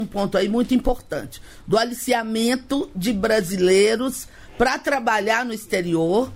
um ponto aí muito importante, do aliciamento de brasileiros para trabalhar no exterior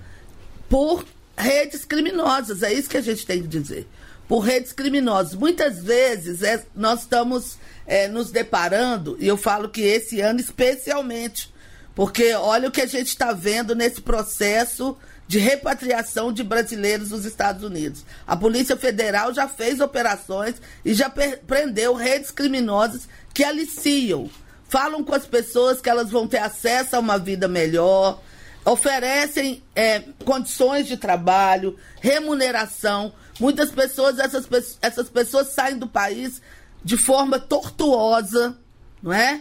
por redes criminosas, é isso que a gente tem que dizer, por redes criminosas. Muitas vezes nós estamos nos deparando, e eu falo que esse ano especialmente, porque olha o que a gente está vendo nesse processo de repatriação de brasileiros dos Estados Unidos. A Polícia Federal já fez operações e já prendeu redes criminosas que aliciam, falam com as pessoas que elas vão ter acesso a uma vida melhor, oferecem condições de trabalho, remuneração. Muitas pessoas, essas pessoas saem do país de forma tortuosa, não é?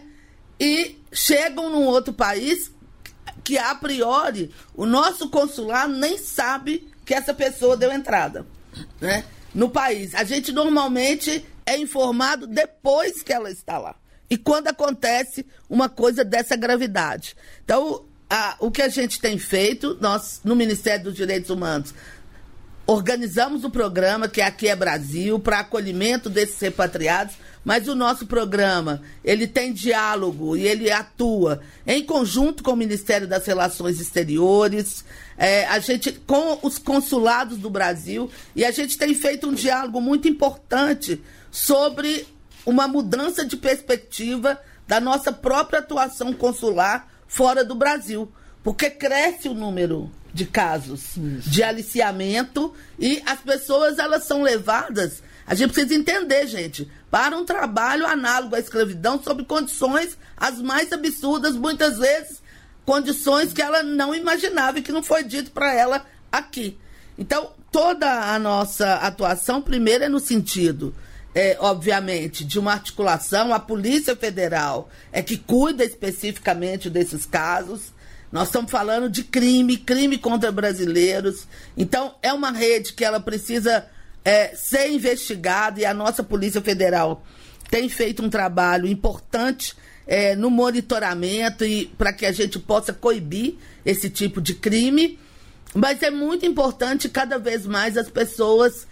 E chegam num outro país que, a priori, o nosso consulado nem sabe que essa pessoa deu entrada, né, no país. A gente normalmente é informado depois que ela está lá. E quando acontece uma coisa dessa gravidade. Então, o que a gente tem feito, nós, no Ministério dos Direitos Humanos, organizamos um programa que Aqui é Brasil, para acolhimento desses repatriados, mas o nosso programa, ele tem diálogo e ele atua em conjunto com o Ministério das Relações Exteriores, a gente, com os consulados do Brasil, e a gente tem feito um diálogo muito importante sobre uma mudança de perspectiva da nossa própria atuação consular fora do Brasil, porque cresce o número de casos de aliciamento e as pessoas, elas são levadas, a gente precisa entender, gente, para um trabalho análogo à escravidão sob condições as mais absurdas, muitas vezes condições que ela não imaginava e que não foi dito para ela aqui. Então, toda a nossa atuação, primeiro, é no sentido, obviamente, de uma articulação. A Polícia Federal é que cuida especificamente desses casos. Nós estamos falando de crime contra brasileiros. Então, é uma rede que ela precisa ser investigada, e a nossa Polícia Federal tem feito um trabalho importante no monitoramento e para que a gente possa coibir esse tipo de crime. Mas é muito importante, cada vez mais, as pessoas,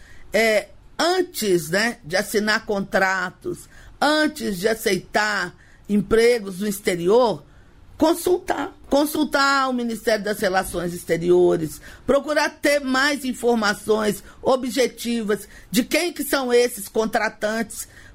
antes, né, de assinar contratos, antes de aceitar empregos no exterior, consultar o Ministério das Relações Exteriores, procurar ter mais informações objetivas de quem que são esses contratantes,